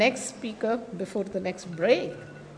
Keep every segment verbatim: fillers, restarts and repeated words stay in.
Next speaker before the next break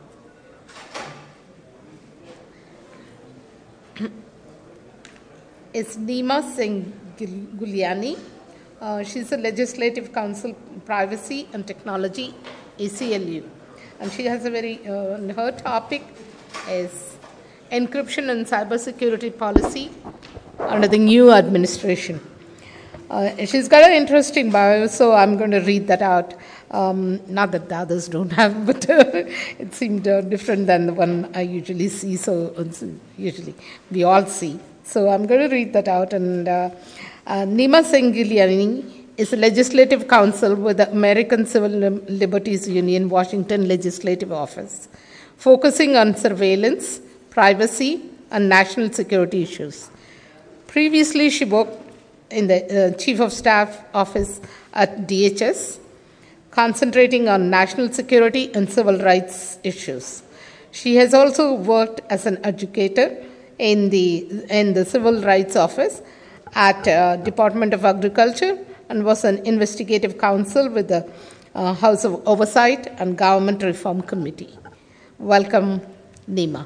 is Neema Singh Guliani. Uh, she's a Legislative Council Privacy and Technology, A C L U. And she has a very, uh, her topic is encryption and cybersecurity policy under the new administration. Uh, she's got an interesting bio, so I'm going to read that out. Um, not that the others don't have, but uh, it seemed uh, different than the one I usually see, so uh, usually we all see. So I'm going to read that out. And uh, uh, Neema Singh Guliani is a legislative counsel with the American Civil Liberties Union, Washington Legislative Office, focusing on surveillance, privacy, and national security issues. Previously, she worked in the uh, Chief of Staff office at D H S, concentrating on national security and civil rights issues. She has also worked as an educator in the, in the Civil Rights Office at uh, Department of Agriculture and was an investigative counsel with the uh, House of Oversight and Government Reform Committee. Welcome, Neema.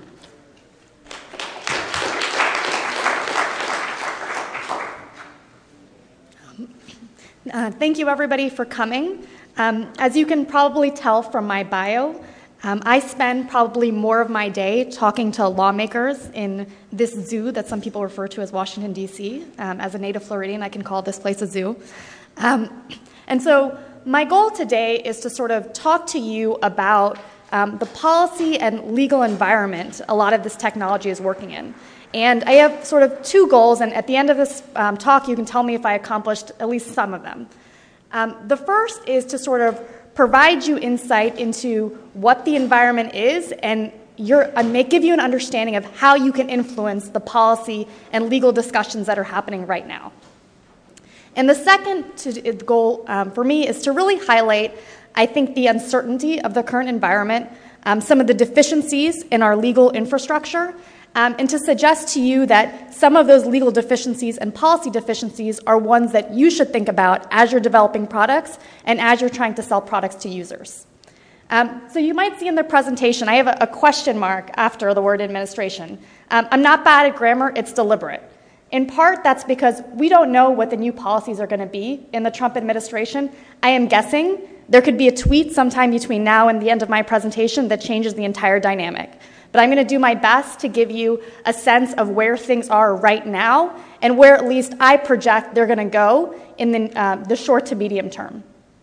Uh, thank you, everybody, for coming. Um, as you can probably tell from my bio, um, I spend probably more of my day talking to lawmakers in this zoo that some people refer to as Washington, D C Um, as a native Floridian, I can call this place a zoo. Um, and so my goal today is to sort of talk to you about um, the policy and legal environment a lot of this technology is working in. And I have sort of two goals, and at the end of this um, talk, you can tell me if I accomplished at least some of them. Um, the first is to sort of provide you insight into what the environment is and your, uh, make, give you an understanding of how you can influence the policy and legal discussions that are happening right now. And the second to, goal um, for me is to really highlight, I think, the uncertainty of the current environment, um, some of the deficiencies in our legal infrastructure, Um, and to suggest to you that some of those legal deficiencies and policy deficiencies are ones that you should think about as you're developing products and as you're trying to sell products to users. Um, so you might see in the presentation, I have a, a question mark after the word administration. Um, I'm not bad at grammar, it's deliberate. In part, that's because we don't know what the new policies are going to be in the Trump administration. I am guessing there could be a tweet sometime between now and the end of my presentation that changes the entire dynamic. But I'm going to do my best to give you a sense of where things are right now and where at least I project they're going to go in the, uh, the short to medium term.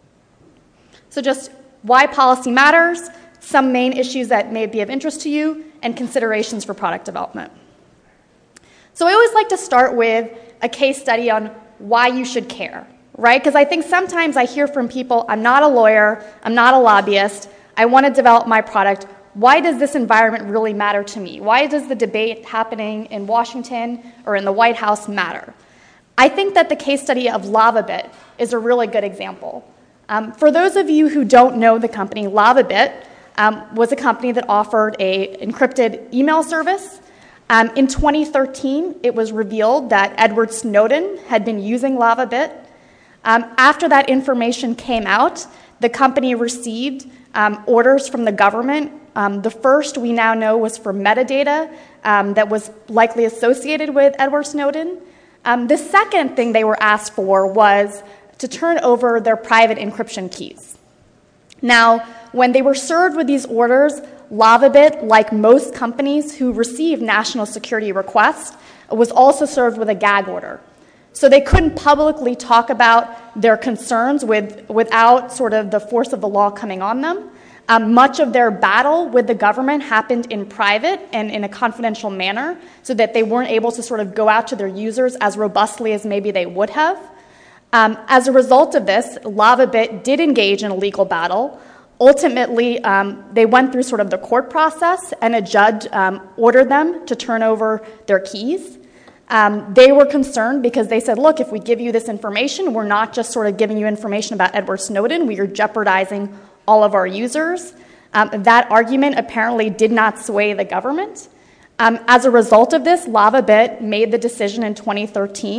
So just why policy matters, some main issues that may be of interest to you, and considerations for product development. So I always like to start with a case study on why you should care, right? Because I think sometimes I hear from people, I'm not a lawyer, I'm not a lobbyist, I want to develop my product. Why does this environment really matter to me? Why does the debate happening in Washington or in the White House matter? I think that the case study of LavaBit is a really good example. Um, for those of you who don't know the company, LavaBit um, was a company that offered an encrypted email service. Um, in twenty thirteen, it was revealed that Edward Snowden had been using LavaBit. Um, after that information came out, the company received um, orders from the government. Um, the first we now know was for metadata um, that was likely associated with Edward Snowden. Um, the second thing they were asked for was to turn over their private encryption keys. Now, when they were served with these orders, LavaBit, like most companies who receive national security requests, was also served with a gag order. So they couldn't publicly talk about their concerns with, without sort of the force of the law coming on them. Um, much of their battle with the government happened in private and in a confidential manner so that they weren't able to sort of go out to their users as robustly as maybe they would have. Um, as a result of this, LavaBit did engage in a legal battle. Ultimately, um, they went through sort of the court process, and a judge um, ordered them to turn over their keys. Um, they were concerned because they said, look, if we give you this information, we're not just sort of giving you information about Edward Snowden, we are jeopardizing all of our users. Um, that argument apparently did not sway the government. Um, as a result of this, LavaBit made the decision in twenty thirteen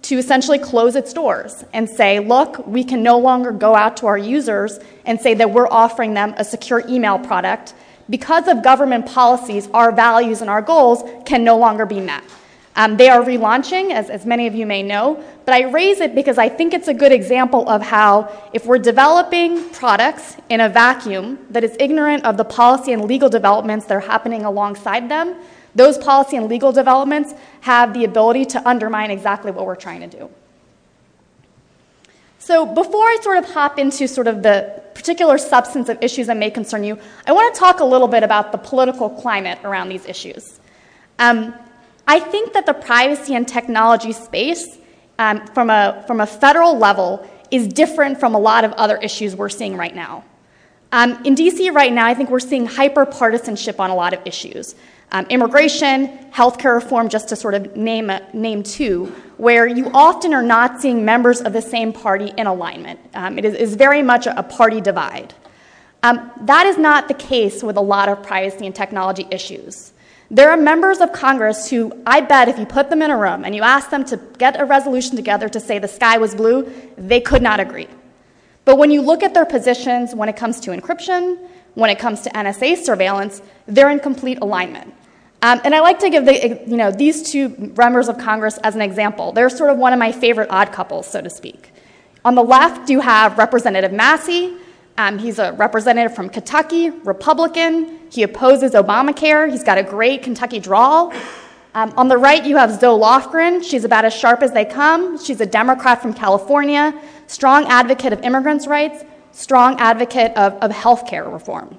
to essentially close its doors and say, look, we can no longer go out to our users and say that we're offering them a secure email product. Because of government policies, our values and our goals can no longer be met. Um, they are relaunching, as, as many of you may know, but I raise it because I think it's a good example of how if we're developing products in a vacuum that is ignorant of the policy and legal developments that are happening alongside them, those policy and legal developments have the ability to undermine exactly what we're trying to do. So before I sort of hop into sort of the particular substance of issues that may concern you, I want to talk a little bit about the political climate around these issues. Um, I think that the privacy and technology space um, from, a, from a federal level is different from a lot of other issues we're seeing right now. Um, in D C right now, I think we're seeing hyper-partisanship on a lot of issues. Um, immigration, healthcare reform, just to sort of name, a, name two, where you often are not seeing members of the same party in alignment. Um, it is, is very much a, a party divide. Um, that is not the case with a lot of privacy and technology issues. There are members of Congress who, I bet if you put them in a room and you ask them to get a resolution together to say the sky was blue, they could not agree. But when you look at their positions when it comes to encryption, when it comes to N S A surveillance, they're in complete alignment. Um, and I like to give the, you know, these two members of Congress as an example. They're sort of one of my favorite odd couples, so to speak. On the left, you have Representative Massey. Um, he's a representative from Kentucky, Republican. He opposes Obamacare. He's got a great Kentucky drawl. Um, on the right, you have Zoe Lofgren. She's about as sharp as they come. She's a Democrat from California, strong advocate of immigrants' rights, strong advocate of, of health care reform.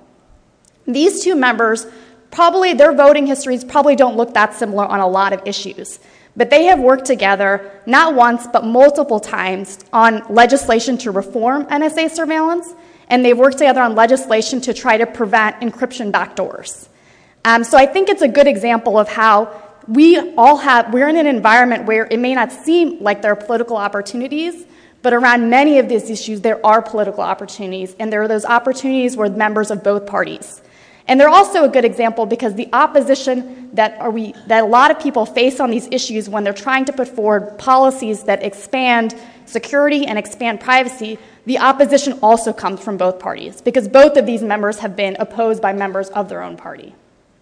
These two members, probably their voting histories probably don't look that similar on a lot of issues. But they have worked together not once but multiple times on legislation to reform N S A surveillance, and they've worked together on legislation to try to prevent encryption backdoors. Um, so I think it's a good example of how we all have, we're in an environment where it may not seem like there are political opportunities, but around many of these issues there are political opportunities, and there are those opportunities where members of both parties. And they're also a good example because the opposition that, are we, that a lot of people face on these issues when they're trying to put forward policies that expand security and expand privacy, the opposition also comes from both parties because both of these members have been opposed by members of their own party.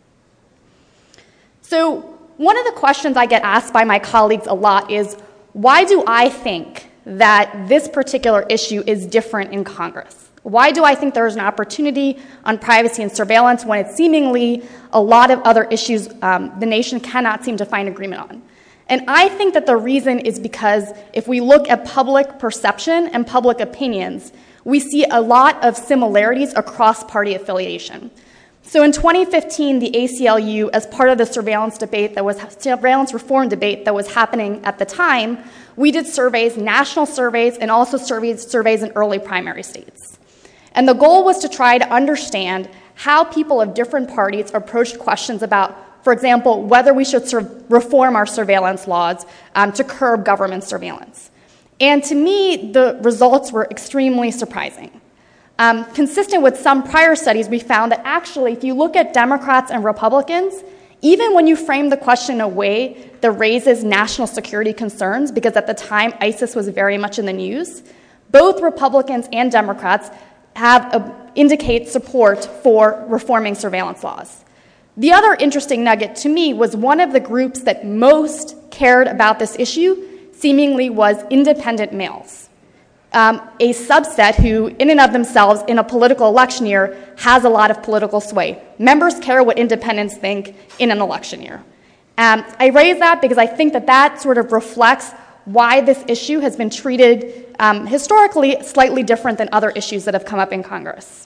So one of the questions I get asked by my colleagues a lot is, why do I think that this particular issue is different in Congress? Why do I think there is an opportunity on privacy and surveillance when it's seemingly a lot of other issues um, the nation cannot seem to find agreement on? And I think that the reason is because if we look at public perception and public opinions, we see a lot of similarities across party affiliation. So in twenty fifteen, the A C L U, as part of the surveillance debate that was surveillance reform debate that was happening at the time, we did surveys, national surveys, and also surveys, surveys in early primary states. And the goal was to try to understand how people of different parties approached questions about, for example, whether we should reform our surveillance laws um, to curb government surveillance. And to me, the results were extremely surprising. Um, consistent with some prior studies, we found that actually, if you look at Democrats and Republicans, even when you frame the question in a way that raises national security concerns, because at the time ISIS was very much in the news, both Republicans and Democrats have a, indicate support for reforming surveillance laws. The other interesting nugget to me was one of the groups that most cared about this issue seemingly was independent males, um, a subset who, in and of themselves, in a political election year, has a lot of political sway. Members care what independents think in an election year. Um, I raise that because I think that that sort of reflects why this issue has been treated um, historically slightly different than other issues that have come up in Congress.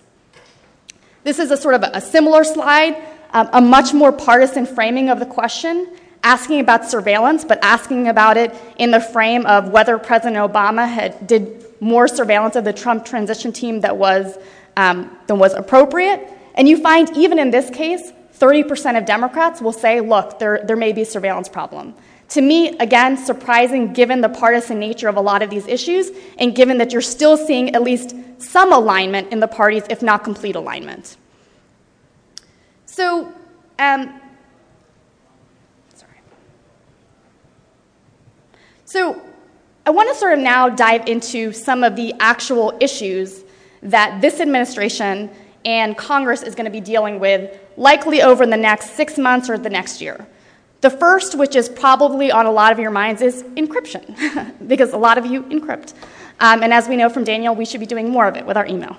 This is a sort of a, a similar slide, um, a much more partisan framing of the question, asking about surveillance, but asking about it in the frame of whether President Obama had, did more surveillance of the Trump transition team that was, um, than was appropriate. And you find even in this case, thirty percent of Democrats will say, look, there, there may be a surveillance problem. To me, again, surprising given the partisan nature of a lot of these issues and given that you're still seeing at least some alignment in the parties, if not complete alignment. So, um, sorry. So I want to sort of now dive into some of the actual issues that this administration and Congress is going to be dealing with, likely over the next six months or the next year. The first, which is probably on a lot of your minds, is encryption, because a lot of you encrypt. Um, and as we know from Daniel, we should be doing more of it with our email.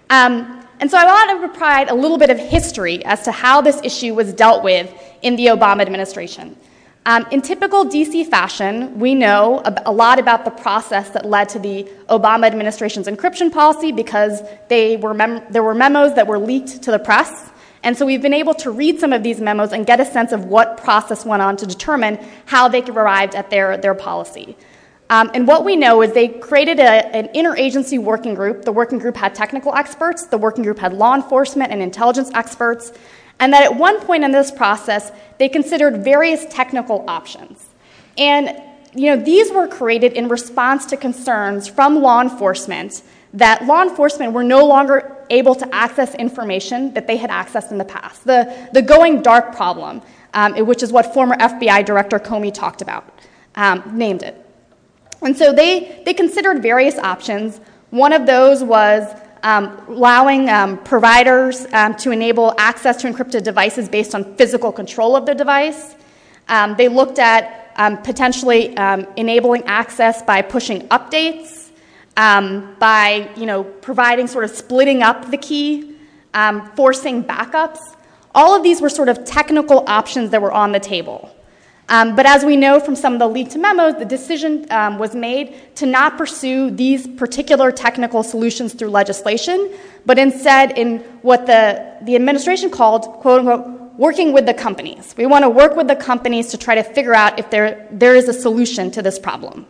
Um, and so I want to provide a little bit of history as to how this issue was dealt with in the Obama administration. Um, in typical D C fashion, we know a lot about the process that led to the Obama administration's encryption policy because they were mem- there were memos that were leaked to the press. And so we've been able to read some of these memos and get a sense of what process went on to determine how they arrived at their, their policy. Um, and what we know is they created a, an interagency working group. The working group had technical experts. The working group had law enforcement and intelligence experts. And that at one point in this process, they considered various technical options. And you know, these were created in response to concerns from law enforcement that law enforcement were no longer able to access information that they had accessed in the past. The, the going dark problem, um, which is what former F B I Director Comey talked about, um, named it. And so they, they considered various options. One of those was um, allowing um, providers um, to enable access to encrypted devices based on physical control of the device. Um, they looked at um, potentially um, enabling access by pushing updates, um, by you know providing sort of splitting up the key, um, forcing backups. All of these were sort of technical options that were on the table. Um, but as we know from some of the leaked memos, the decision um, was made to not pursue these particular technical solutions through legislation, but instead in what the, the administration called, quote unquote, working with the companies. We want to work with the companies to try to figure out if there, there is a solution to this problem.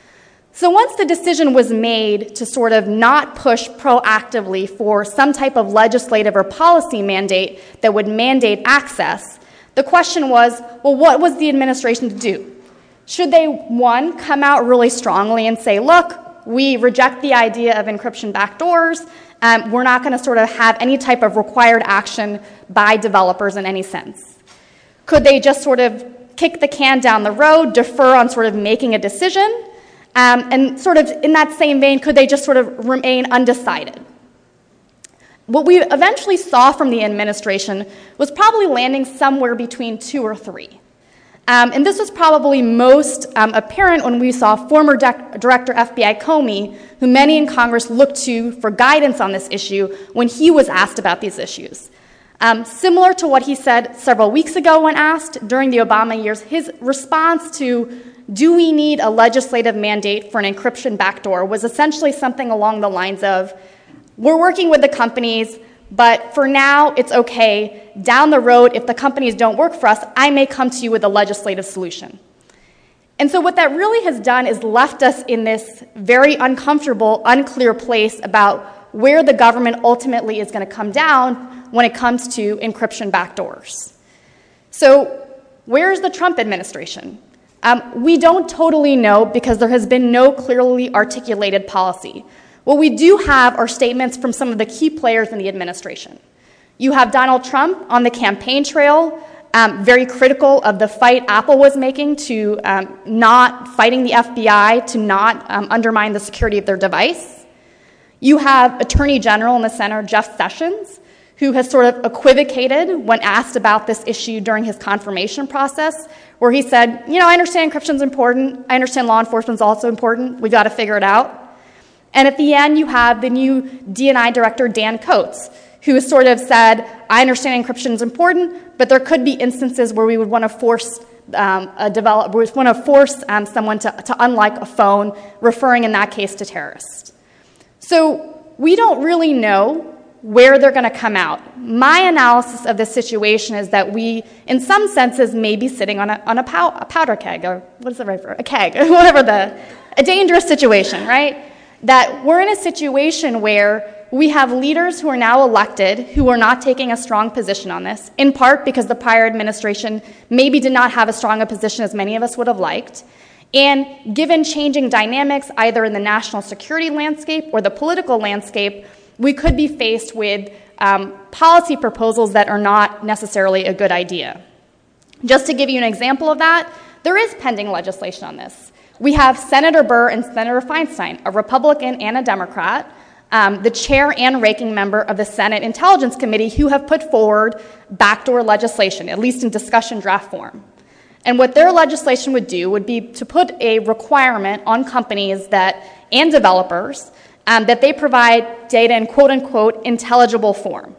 So once the decision was made to sort of not push proactively for some type of legislative or policy mandate that would mandate access, the question was, well, what was the administration to do? Should they, one, come out really strongly and say, look, we reject the idea of encryption backdoors, um, we're not going to sort of have any type of required action by developers in any sense? Could they just sort of kick the can down the road, defer on sort of making a decision, um, and sort of in that same vein, could they just sort of remain undecided? What we eventually saw from the administration was probably landing somewhere between two or three. Um, and this was probably most um, apparent when we saw former De- Director F B I Comey, who many in Congress looked to for guidance on this issue when he was asked about these issues. Um, similar to what he said several weeks ago when asked during the Obama years, his response to, do we need a legislative mandate for an encryption backdoor, was essentially something along the lines of, we're working with the companies, but for now, it's okay. Down the road, if the companies don't work for us, I may come to you with a legislative solution. And so what that really has done is left us in this very uncomfortable, unclear place about where the government ultimately is going to come down when it comes to encryption backdoors. So where's the Trump administration? Um, we don't totally know because there has been no clearly articulated policy. What we do have are statements from some of the key players in the administration. You have Donald Trump on the campaign trail, um, very critical of the fight Apple was making to um, not fighting the F B I, to not um, undermine the security of their device. You have Attorney General in the center, Jeff Sessions, who has sort of equivocated when asked about this issue during his confirmation process, where he said, you know, I understand encryption is important. I understand law enforcement is also important. We've got to figure it out. And at the end, you have the new D and I director, Dan Coats, who has sort of said, I understand encryption is important, but there could be instances where we would want to force um, a develop, we would want to force um, someone to, to unlike a phone, referring in that case to terrorists. So we don't really know where they're going to come out. My analysis of this situation is that we, in some senses, may be sitting on a, on a, pow, a powder keg, or what is the right for a keg, whatever the, a dangerous situation, right? That we're in a situation where we have leaders who are now elected who are not taking a strong position on this, in part because the prior administration maybe did not have as strong a position as many of us would have liked. And given changing dynamics, either in the national security landscape or the political landscape, we could be faced with um, policy proposals that are not necessarily a good idea. Just to give you an example of that, there is pending legislation on this. we have Senator Burr and Senator Feinstein, a Republican and a Democrat, um, the chair and ranking member of the Senate Intelligence Committee, who have put forward backdoor legislation, at least in discussion draft form. And what their legislation would do would be to put a requirement on companies that and developers um, that they provide data in quote-unquote intelligible form.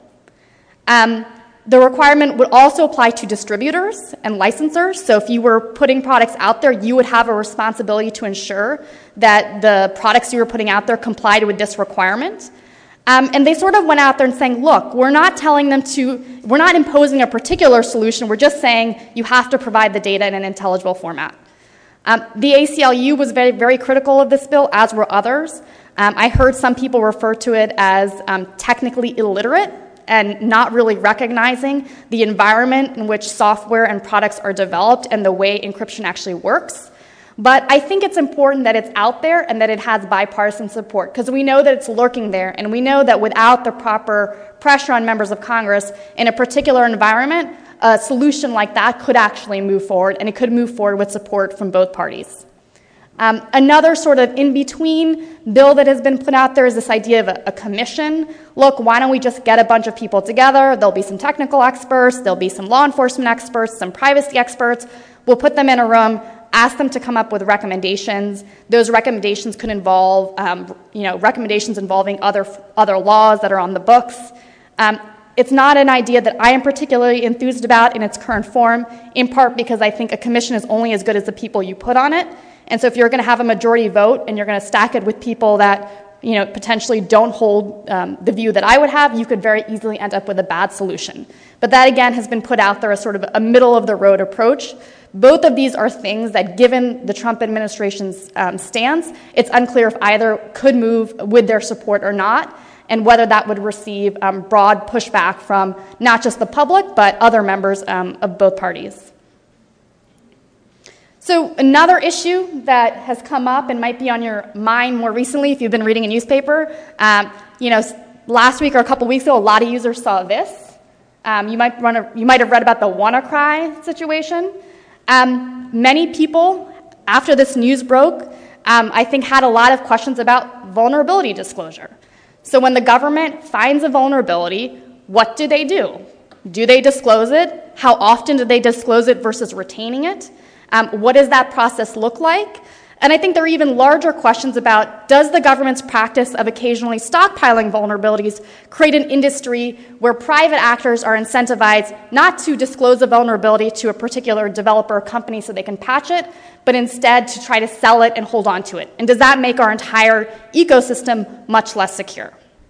Um, the requirement would also apply to distributors and licensors. So if you were putting products out there, you would have a responsibility to ensure that the products you were putting out there complied with this requirement. Um, and they sort of went out there and saying, look, we're not telling them to, we're not imposing a particular solution, we're just saying you have to provide the data in an intelligible format. Um, the A C L U was very, very critical of this bill, as were others. Um, I heard some people refer to it as um, technically illiterate and not really recognizing the environment in which software and products are developed and the way encryption actually works. But I think it's important that it's out there and that it has bipartisan support, because we know that it's lurking there, and we know that without the proper pressure on members of Congress in a particular environment, a solution like that could actually move forward, and it could move forward with support from both parties. Um, another sort of in-between bill that has been put out there is this idea of a, a commission. Look, why don't we just get a bunch of people together? There'll be some technical experts, there'll be some law enforcement experts, some privacy experts. We'll put them in a room, ask them to come up with recommendations. Those recommendations could involve, um, you know, recommendations involving other, other laws that are on the books. Um, It's not an idea that I am particularly enthused about in its current form, in part because I think a commission is only as good as the people you put on it. And so if you're going to have a majority vote and you're going to stack it with people that, you know, potentially don't hold um, the view that I would have, you could very easily end up with a bad solution. But that, again, has been put out there as sort of a middle-of-the-road approach. Both of these are things that, given the Trump administration's um, stance, it's unclear if either could move with their support or not, and whether that would receive um, broad pushback from not just the public, but other members um, of both parties. So another issue that has come up and might be on your mind more recently if you've been reading a newspaper, um, you know, last week or a couple weeks ago, a lot of users saw this. Um, you, might run a, you might have read about the WannaCry situation. Um, many people, after this news broke, um, I think had a lot of questions about vulnerability disclosure. So when the government finds a vulnerability, what do they do? Do they disclose it? How often do they disclose it versus retaining it? Um, what does that process look like? And I think there are even larger questions about, does the government's practice of occasionally stockpiling vulnerabilities create an industry where private actors are incentivized not to disclose a vulnerability to a particular developer or company so they can patch it, but instead to try to sell it and hold on to it? And does that make our entire ecosystem much less secure?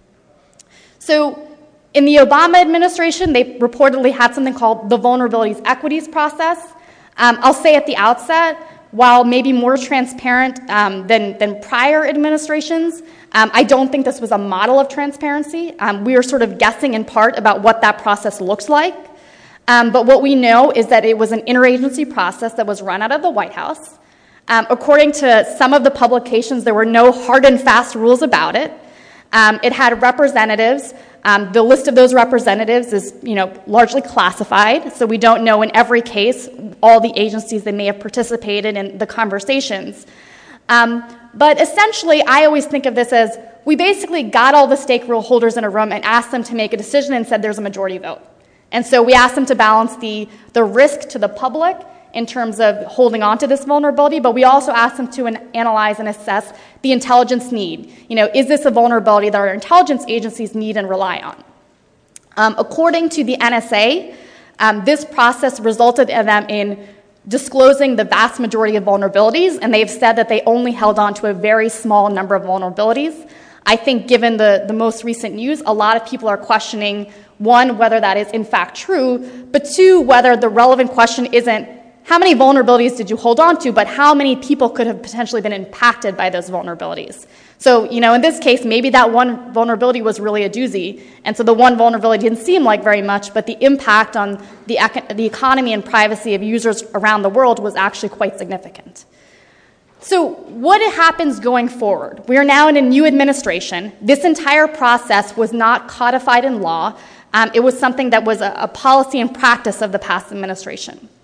So in the Obama administration, they reportedly had something called the Vulnerabilities Equities Process. Um, I'll say at the outset, while maybe more transparent um, than, than prior administrations, um, I don't think this was a model of transparency. Um, we are sort of guessing in part about what that process looks like. Um, but what we know is that it was an interagency process that was run out of the White House. Um, according to some of the publications, there were no hard and fast rules about it. Um, it had representatives. Um, the list of those representatives is, you know, largely classified, so we don't know in every case all the agencies that may have participated in the conversations. Um, but essentially, I always think of this as we basically got all the stakeholders in a room and asked them to make a decision and said there's a majority vote. And so we asked them to balance the, the risk to the public in terms of holding on to this vulnerability, but we also asked them to an, analyze and assess the intelligence need. You know, is this a vulnerability that our intelligence agencies need and rely on? Um, according to the N S A, um, this process resulted in them in disclosing the vast majority of vulnerabilities, and they've said that they only held on to a very small number of vulnerabilities. I think given the, the most recent news, a lot of people are questioning, one, whether that is in fact true, but two, whether the relevant question isn't how many vulnerabilities did you hold on to, but how many people could have potentially been impacted by those vulnerabilities. So, you know, in this case, maybe that one vulnerability was really a doozy, and so the one vulnerability didn't seem like very much, but the impact on the, econ- the economy and privacy of users around the world was actually quite significant. So what happens going forward? We are now in a new administration. This entire process was not codified in law. Um, it was something that was a, a policy and practice of the past administration.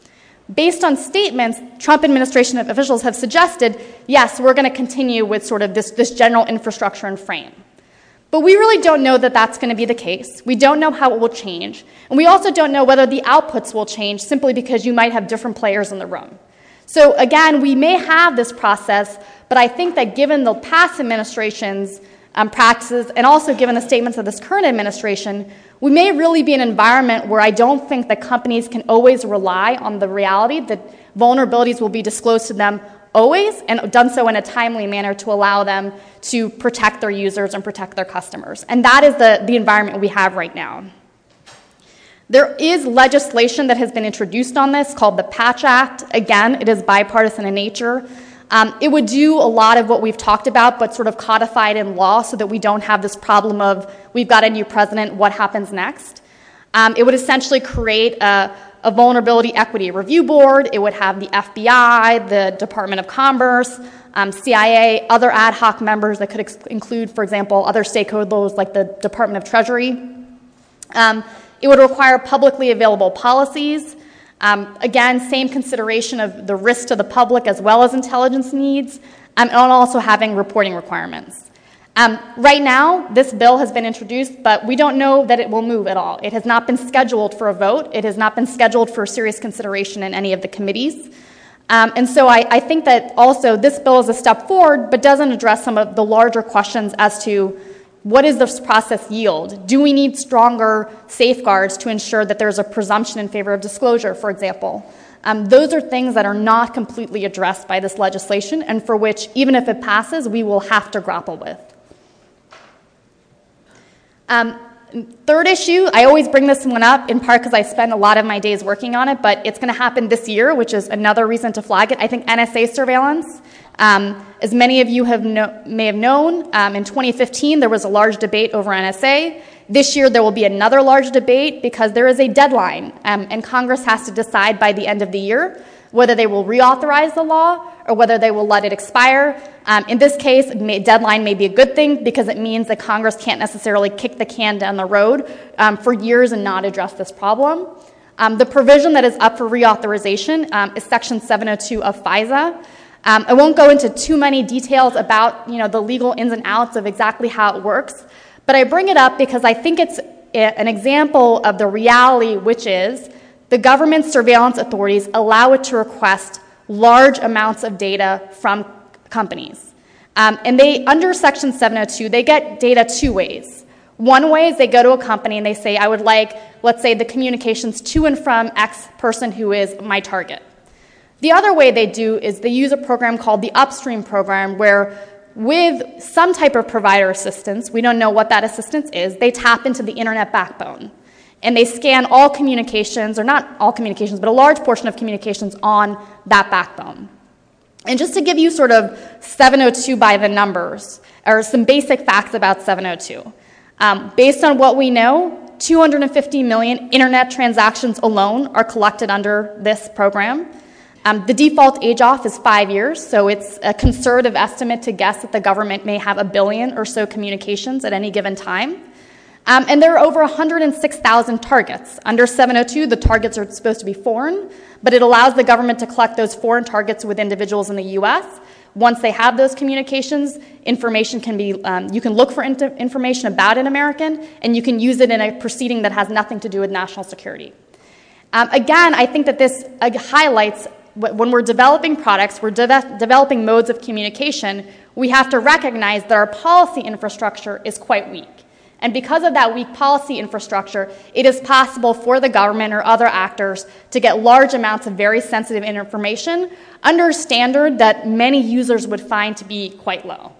based on statements, Trump administration officials have suggested, yes, we're going to continue with sort of this, this general infrastructure and frame. But we really don't know that that's going to be the case. We don't know how it will change. And we also don't know whether the outputs will change simply because you might have different players in the room. So again, we may have this process, but I think that given the past administration's um, practices and also given the statements of this current administration, we may really be in an environment where I don't think that companies can always rely on the reality that vulnerabilities will be disclosed to them always, and done so in a timely manner to allow them to protect their users and protect their customers. And that is the, the environment we have right now. There is legislation that has been introduced on this called the Patch Act. Again, it is bipartisan in nature. Um, it would do a lot of what we've talked about, but sort of codified in law so that we don't have this problem of we've got a new president, what happens next? Um, it would essentially create a a vulnerability equity review board. It would have the F B I, the Department of Commerce, um, C I A, other ad hoc members that could ex- include, for example, other stakeholders like the Department of Treasury. Um, it would require publicly available policies. Um, again, same consideration of the risk to the public as well as intelligence needs, um, and also having reporting requirements. Um, right now, this bill has been introduced, but we don't know that it will move at all. It has not been scheduled for a vote. It has not been scheduled for serious consideration in any of the committees. Um, and so I, I think that also this bill is a step forward, but doesn't address some of the larger questions as to what does this process yield? Do we need stronger safeguards to ensure that there's a presumption in favor of disclosure, for example? Um, those are things that are not completely addressed by this legislation and for which, even if it passes, we will have to grapple with. Um, third issue, I always bring this one up in part because I spend a lot of my days working on it, but it's going to happen this year, which is another reason to flag it. I think N S A surveillance, um, as many of you have no, may have known, um, in twenty fifteen there was a large debate over N S A. This year there will be another large debate because there is a deadline, um, and Congress has to decide by the end of the year whether they will reauthorize the law or whether they will let it expire. Um, in this case, may, deadline may be a good thing because it means that Congress can't necessarily kick the can down the road um, for years and not address this problem. Um, the provision that is up for reauthorization um, is Section seven oh two of FISA. Um, I won't go into too many details about you know, the legal ins and outs of exactly how it works, but I bring it up because I think it's an example of the reality, which is the government surveillance authorities allow it to request large amounts of data from companies. Um, and they, under Section seven oh two, they get data two ways. One way is they go to a company and they say, I would like, let's say, the communications to and from X person who is my target. The other way they do is they use a program called the Upstream program where with some type of provider assistance, we don't know what that assistance is, they tap into the internet backbone. And they scan all communications, or not all communications, but a large portion of communications on that backbone. And just to give you sort of seven oh two by the numbers, or some basic facts about seven oh two. Um, based on what we know, two hundred fifty million internet transactions alone are collected under this program. Um, the default age-off is five years, so it's a conservative estimate to guess that the government may have a billion or so communications at any given time. Um, and there are over one hundred six thousand targets. Under seven oh two, the targets are supposed to be foreign, but it allows the government to collect those foreign targets with individuals in the U S. Once they have those communications, information can be, um, you can look for in- information about an American, and you can use it in a proceeding that has nothing to do with national security. Um, again, I think that this uh, highlights wh- when we're developing products, we're de- developing modes of communication, we have to recognize that our policy infrastructure is quite weak. And because of that weak policy infrastructure, it is possible for the government or other actors to get large amounts of very sensitive information under a standard that many users would find to be quite low.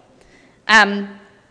Um,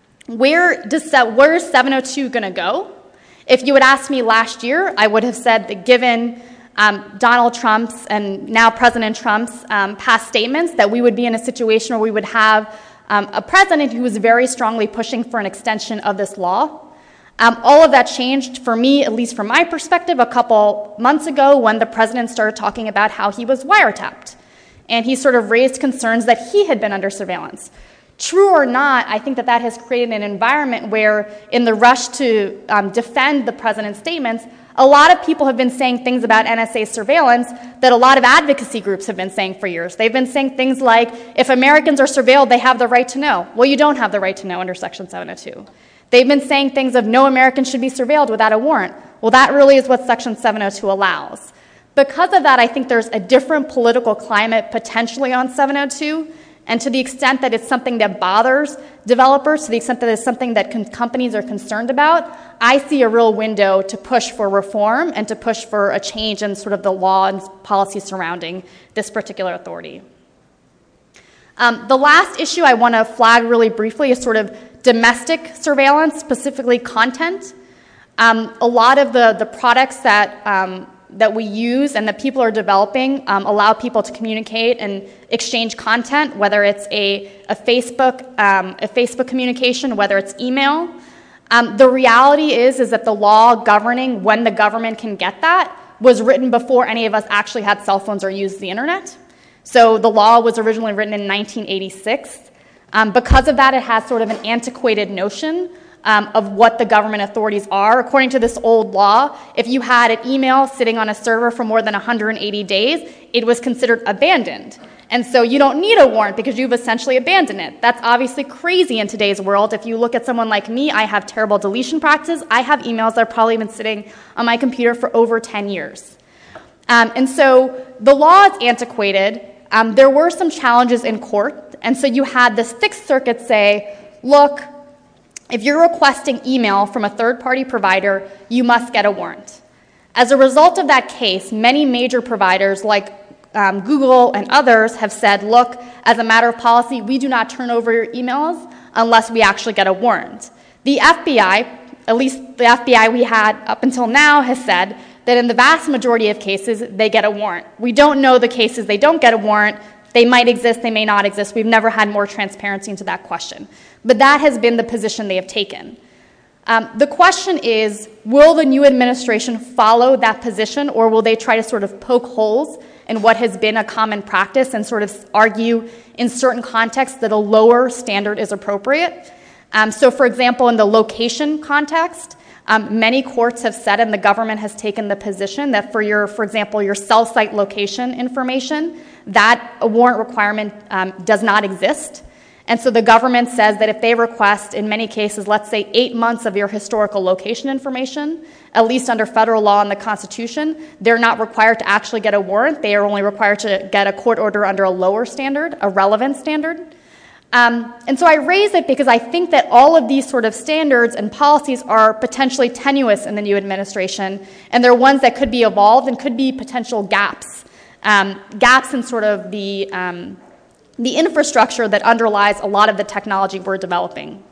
where, does, where is seven oh two going to go? If you had asked me last year, I would have said that given um, Donald Trump's and now President Trump's um, past statements, that we would be in a situation where we would have Um, a president who was very strongly pushing for an extension of this law. Um, all of that changed for me, at least from my perspective, a couple months ago when the president started talking about how he was wiretapped. And he sort of raised concerns that he had been under surveillance. True or not, I think that that has created an environment where, in the rush to um, defend the president's statements, a lot of people have been saying things about N S A surveillance that a lot of advocacy groups have been saying for years. They've been saying things like, if Americans are surveilled, they have the right to know. Well, you don't have the right to know under Section seven oh two. They've been saying things of no American should be surveilled without a warrant. Well, that really is what Section seven oh two allows. Because of that, I think there's a different political climate potentially on seven oh two, and to the extent that it's something that bothers developers, to the extent that it's something that con- companies are concerned about, I see a real window to push for reform and to push for a change in sort of the law and policy surrounding this particular authority. Um, the last issue I want to flag really briefly is sort of domestic surveillance, specifically content. Um, a lot of the, the products that um, that we use and that people are developing um, allow people to communicate and exchange content, whether it's a, a Facebook um, a Facebook communication, whether it's email. Um, the reality is, is that the law governing when the government can get that was written before any of us actually had cell phones or used the internet. So the law was originally written in nineteen eighty-six. Um, because of that, it has sort of an antiquated notion Um, of what the government authorities are. According to this old law, if you had an email sitting on a server for more than one hundred eighty days, it was considered abandoned. And so you don't need a warrant because you've essentially abandoned it. That's obviously crazy in today's world. If you look at someone like me, I have terrible deletion practices. I have emails that have probably been sitting on my computer for over ten years. Um, and so the law is antiquated. Um, there were some challenges in court. And so you had the Sixth Circuit say, look, if you're requesting email from a third-party provider, you must get a warrant. As a result of that case, many major providers like um, Google and others have said, look, as a matter of policy, we do not turn over your emails unless we actually get a warrant. The F B I, at least the F B I we had up until now, has said that in the vast majority of cases, they get a warrant. We don't know the cases they don't get a warrant. They might exist, they may not exist. We've never had more transparency into that question. But that has been the position they have taken. Um, the question is, will the new administration follow that position, or will they try to sort of poke holes in what has been a common practice and sort of argue in certain contexts that a lower standard is appropriate? Um, so, for example, in the location context, um, many courts have said, and the government has taken the position, that for your, for example, your cell site location information, that a warrant requirement um, does not exist. And so the government says that if they request, in many cases, let's say eight months of your historical location information, at least under federal law and the Constitution, they're not required to actually get a warrant. They are only required to get a court order under a lower standard, a relevant standard. Um, and so I raise it because I think that all of these sort of standards and policies are potentially tenuous in the new administration, and they're ones that could be evolved and could be potential gaps, um, gaps in sort of the um, the infrastructure that underlies a lot of the technology we're developing.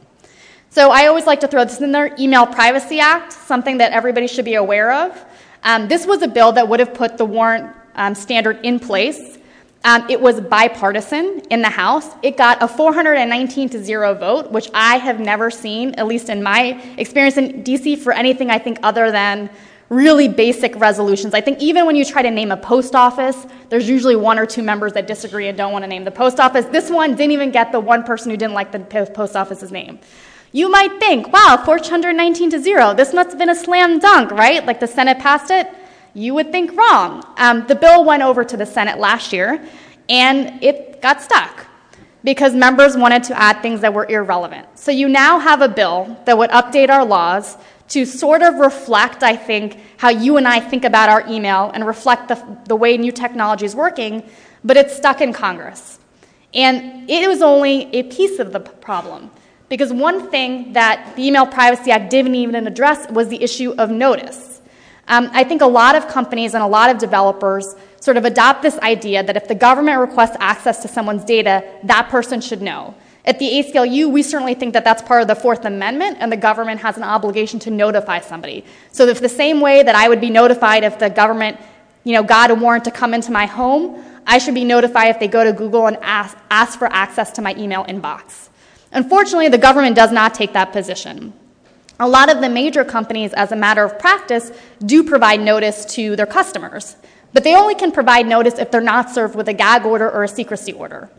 So I always like to throw this in there, Email Privacy Act, something that everybody should be aware of. Um, this was a bill that would have put the warrant um, standard in place. Um, it was bipartisan in the House. It got a four hundred nineteen to zero vote, which I have never seen, at least in my experience in D C, for anything I think other than really basic resolutions. I think even when you try to name a post office, there's usually one or two members that disagree and don't want to name the post office. This one didn't even get the one person who didn't like the post office's name. You might think, wow, four hundred nineteen to zero, this must have been a slam dunk, right? Like the Senate passed it? You would think wrong. Um, the bill went over to the Senate last year, and it got stuck because members wanted to add things that were irrelevant. So you now have a bill that would update our laws to sort of reflect, I think, how you and I think about our email and reflect the, the way new technology is working, but it's stuck in Congress. And it was only a piece of the problem, because one thing that the Email Privacy Act didn't even address was the issue of notice. Um, I think a lot of companies and a lot of developers sort of adopt this idea that if the government requests access to someone's data, that person should know. At the A C L U, we certainly think that that's part of the Fourth Amendment, and the government has an obligation to notify somebody. So if the same way that I would be notified if the government, you know, got a warrant to come into my home, I should be notified if they go to Google and ask, ask for access to my email inbox. Unfortunately, the government does not take that position. A lot of the major companies, as a matter of practice, do provide notice to their customers, but they only can provide notice if they're not served with a gag order or a secrecy order.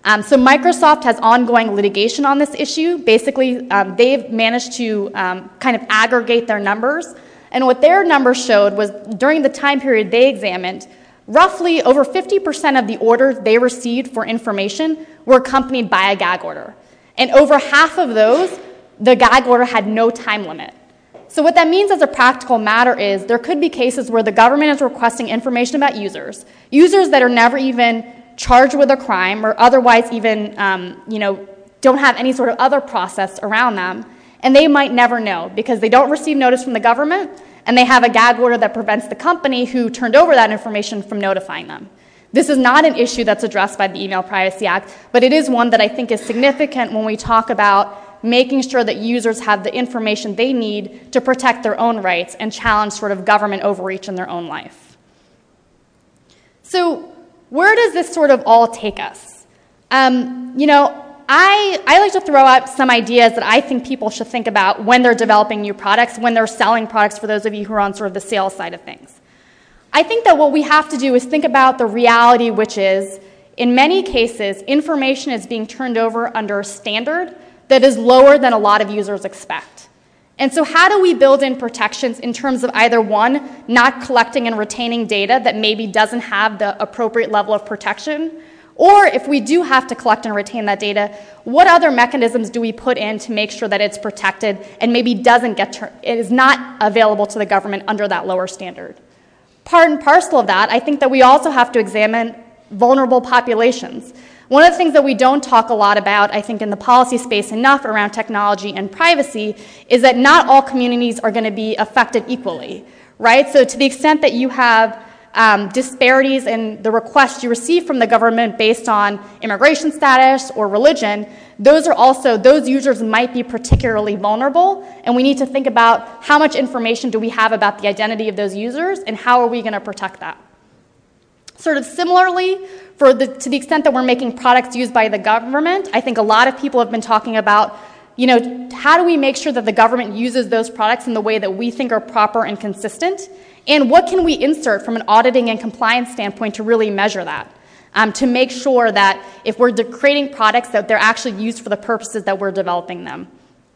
Um, so Microsoft has ongoing litigation on this issue. Basically, um, they've managed to um, kind of aggregate their numbers. And what their numbers showed was during the time period they examined, roughly over fifty percent of the orders they received for information were accompanied by a gag order. And over half of those, the gag order had no time limit. So what that means as a practical matter is there could be cases where the government is requesting information about users, users that are never even charged with a crime or otherwise even, um, you know, don't have any sort of other process around them, and they might never know because they don't receive notice from the government and they have a gag order that prevents the company who turned over that information from notifying them. This is not an issue that's addressed by the Email Privacy Act, but it is one that I think is significant when we talk about making sure that users have the information they need to protect their own rights and challenge sort of government overreach in their own life. So where does this sort of all take us? Um, you know, I, I like to throw out some ideas that I think people should think about when they're developing new products, when they're selling products, for those of you who are on sort of the sales side of things. I think that what we have to do is think about the reality, which is, in many cases, information is being turned over under a standard that is lower than a lot of users expect. And so how do we build in protections in terms of either, one, not collecting and retaining data that maybe doesn't have the appropriate level of protection, or if we do have to collect and retain that data, what other mechanisms do we put in to make sure that it's protected and maybe doesn't get, ter- it is not available to the government under that lower standard? Part and parcel of that, I think that we also have to examine vulnerable populations. One of the things that we don't talk a lot about, I think, in the policy space enough around technology and privacy is that not all communities are going to be affected equally, right? So to the extent that you have um, disparities in the requests you receive from the government based on immigration status or religion, those are also, those users might be particularly vulnerable, and we need to think about how much information do we have about the identity of those users and how are we going to protect that. Sort of similarly, for the, to the extent that we're making products used by the government, I think a lot of people have been talking about, you know, how do we make sure that the government uses those products in the way that we think are proper and consistent? And what can we insert from an auditing and compliance standpoint to really measure that? Um, to make sure that if we're de- creating products that they're actually used for the purposes that we're developing them.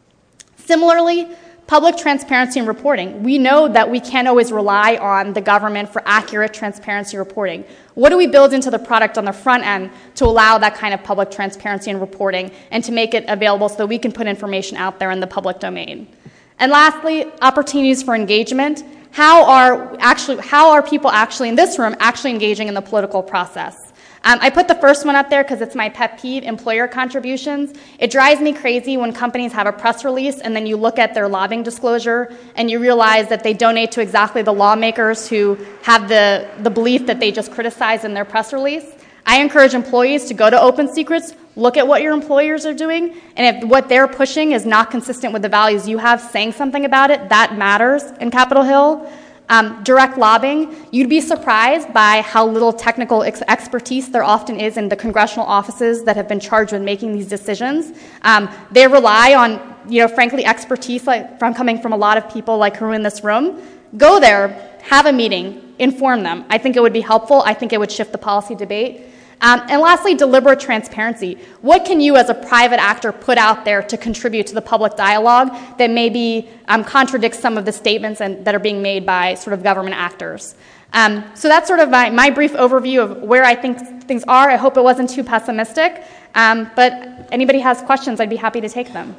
Similarly, public transparency and reporting. We know that we can't always rely on the government for accurate transparency reporting. What do we build into the product on the front end to allow that kind of public transparency and reporting and to make it available so that we can put information out there in the public domain? And lastly, opportunities for engagement. How are, actually, how are people actually in this room actually engaging in the political process? Um, I put the first one up there because it's my pet peeve, employer contributions. It drives me crazy when companies have a press release and then you look at their lobbying disclosure and you realize that they donate to exactly the lawmakers who have the, the belief that they just criticized in their press release. I encourage employees to go to Open Secrets, look at what your employers are doing, and if what they're pushing is not consistent with the values you have, saying something about it, that matters in Capitol Hill. Um, direct lobbying, you'd be surprised by how little technical ex- expertise there often is in the congressional offices that have been charged with making these decisions. Um, they rely on, you know, frankly, expertise like, from coming from a lot of people like who are in this room. Go there, have a meeting, inform them. I think it would be helpful. I think it would shift the policy debate. Um, and lastly, deliberate transparency. What can you as a private actor put out there to contribute to the public dialogue that maybe um, contradicts some of the statements and, that are being made by sort of government actors? Um, so that's sort of my, my brief overview of where I think things are. I hope it wasn't too pessimistic, um, but anybody has questions, I'd be happy to take them.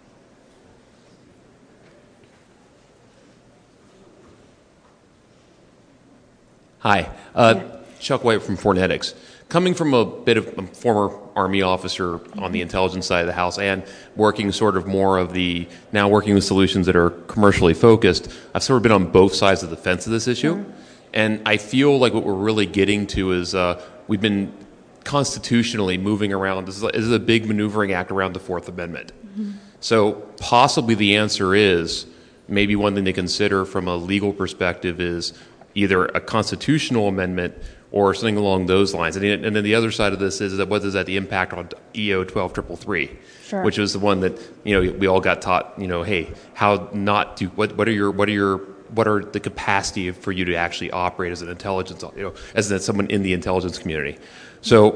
Hi, uh, yeah. Chuck White from Fornetics. Coming from a bit of a former Army officer on the intelligence side of the house and working sort of more of the, now working with solutions that are commercially focused, I've sort of been on both sides of the fence of this issue. Mm-hmm. And I feel like what we're really getting to is uh, we've been constitutionally moving around. This is, this is a big maneuvering act around the Fourth Amendment. Mm-hmm. So possibly the answer is, maybe one thing to consider from a legal perspective is either a constitutional amendment or something along those lines. And, and then the other side of this is that what is that the impact on E O twelve three three three, sure. Which was the one that, you know, we all got taught, you know, hey, how not to, what, what are your, what are your, what are the capacity for you to actually operate as an intelligence, you know, as someone in the intelligence community. So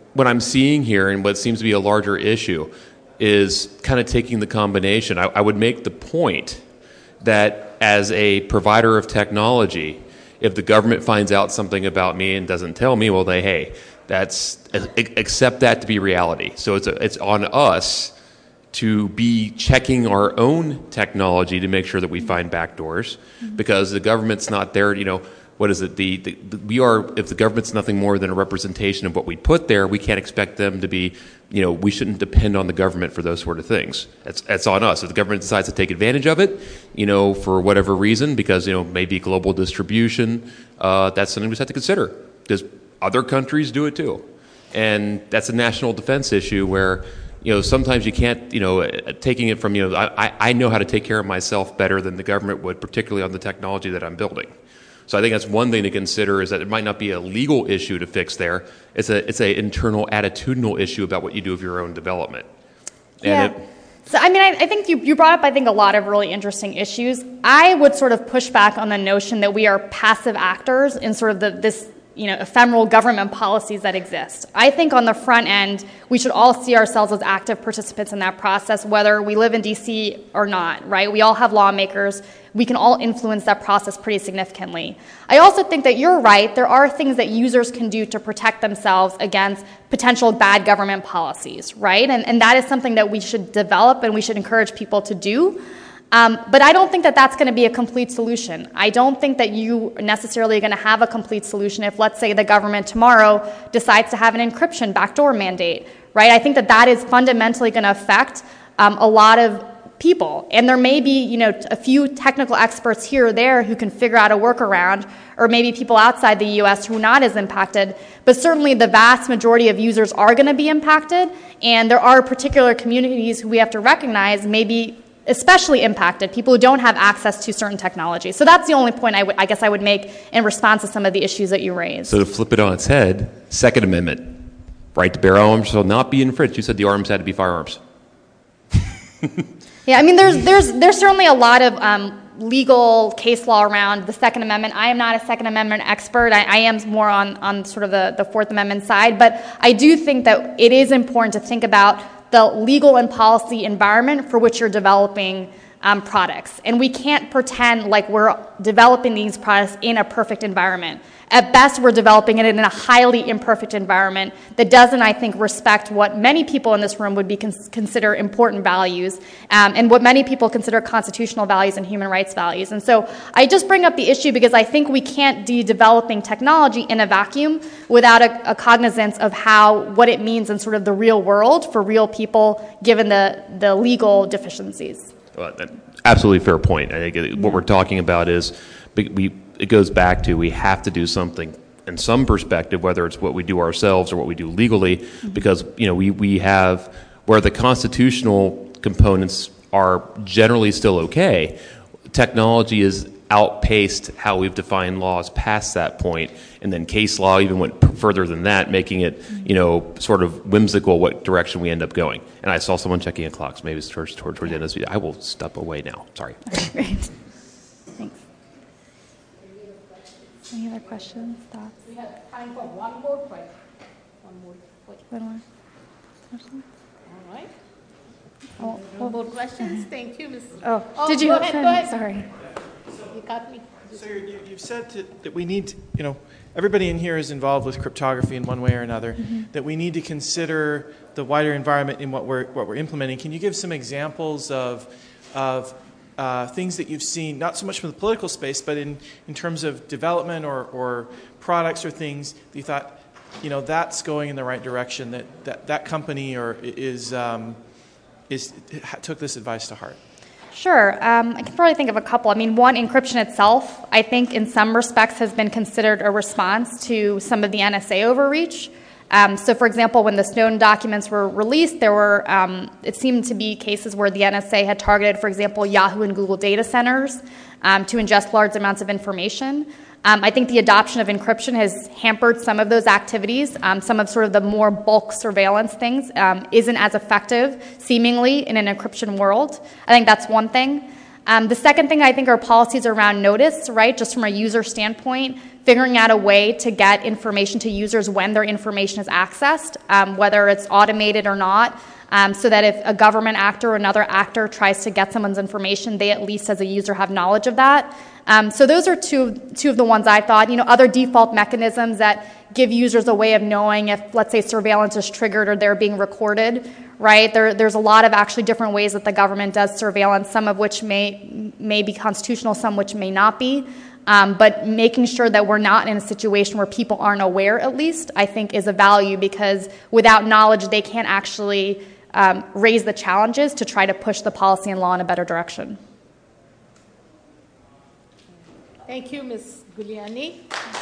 what I'm seeing here and what seems to be a larger issue is kind of taking the combination. I, I would make the point that as a provider of technology, if the government finds out something about me and doesn't tell me, well, they, hey, that's accept that to be reality. So it's a, it's on us to be checking our own technology to make sure that we find backdoors, mm-hmm. because the government's not there. You know, what is it? The, the, the we are. If the government's nothing more than a representation of what we put there, we can't expect them to be. You know, we shouldn't depend on the government for those sort of things. That's that's on us. If the government decides to take advantage of it, you know, for whatever reason, because you know maybe global distribution, uh, that's something we just have to consider. Because other countries do it too, and that's a national defense issue where. You know, sometimes you can't, you know, taking it from, you know, I, I know how to take care of myself better than the government would, particularly on the technology that I'm building. So I think that's one thing to consider is that it might not be a legal issue to fix there. It's a it's a internal attitudinal issue about what you do with your own development. Yeah. And it, so, I mean, I, I think you, you brought up, I think, a lot of really interesting issues. I would sort of push back on the notion that we are passive actors in sort of the, this, you know, ephemeral government policies that exist. I think on the front end, we should all see ourselves as active participants in that process, whether we live in D C or not, right? We all have lawmakers. We can all influence that process pretty significantly. I also think that you're right. There are things that users can do to protect themselves against potential bad government policies, right? And, and that is something that we should develop and we should encourage people to do. Um, but I don't think that that's going to be a complete solution. I don't think that you necessarily are going to have a complete solution if, let's say, the government tomorrow decides to have an encryption backdoor mandate, right? I think that that is fundamentally going to affect um, a lot of people. And there may be, you know, a few technical experts here or there who can figure out a workaround, or maybe people outside the U S who are not as impacted. But certainly the vast majority of users are going to be impacted, and there are particular communities who we have to recognize maybe especially impacted, people who don't have access to certain technology. So that's the only point I, w- I guess I would make in response to some of the issues that you raised. So to flip it on its head, Second Amendment, right to bear arms shall not be infringed. You said the arms had to be firearms. Yeah, I mean, there's there's there's certainly a lot of um, legal case law around the Second Amendment. I am not a Second Amendment expert. I, I am more on, on sort of the, the Fourth Amendment side. But I do think that it is important to think about the legal and policy environment for which you're developing um, products. And we can't pretend like we're developing these products in a perfect environment. At best, we're developing it in a highly imperfect environment that doesn't, I think, respect what many people in this room would be cons- consider important values um, and what many people consider constitutional values and human rights values. And so I just bring up the issue because I think we can't be developing technology in a vacuum without a, a cognizance of how, what it means in sort of the real world for real people, given the, the legal deficiencies. Well, that, absolutely fair point. I think what yeah. we're talking about is we. It goes back to we have to do something in some perspective, whether it's what we do ourselves or what we do legally, mm-hmm. because you know we, we have where the constitutional components are generally still okay. Technology has outpaced how we've defined laws past that point, and then case law even went further than that, making it you know sort of whimsical what direction we end up going. And I saw someone checking a clock, so maybe it's towards towards the end of this video. I will step away now. Sorry. Great. Any other questions, thoughts? We have time for one more question. One more question. One more. All right. Oh, One more questions. Thank you, Miz Oh, oh did you? Go ahead, go ahead. Sorry. You got me. So you, you've said to, that we need, you know, everybody in here is involved with cryptography in one way or another, mm-hmm. that we need to consider the wider environment in what we're what we're implementing. Can you give some examples of of Uh, things that you've seen, not so much from the political space, but in, in terms of development or, or products or things that you thought, you know, that's going in the right direction, that that, that company or is, um, is took this advice to heart? Sure. Um, I can probably think of a couple. I mean, one, encryption itself, I think in some respects has been considered a response to some of the N S A overreach. Um, so, for example, when the Snowden documents were released, there were, um, it seemed to be cases where the N S A had targeted, for example, Yahoo and Google data centers um, to ingest large amounts of information. Um, I think the adoption of encryption has hampered some of those activities. Um, some of sort of the more bulk surveillance things um, isn't as effective, seemingly, in an encryption world. I think that's one thing. Um, the second thing I think are policies around notice, right, just from a user standpoint, figuring out a way to get information to users when their information is accessed, um, whether it's automated or not, um, so that if a government actor or another actor tries to get someone's information, they at least as a user have knowledge of that. Um, so those are two, two of the ones I thought. You know, other default mechanisms that give users a way of knowing if, let's say, surveillance is triggered or they're being recorded, right? There, there's a lot of actually different ways that the government does surveillance, some of which may, may be constitutional, some which may not be. Um, but making sure that we're not in a situation where people aren't aware, at least, I think is a value, because without knowledge, they can't actually um, raise the challenges to try to push the policy and law in a better direction. Thank you, Miz Guliani.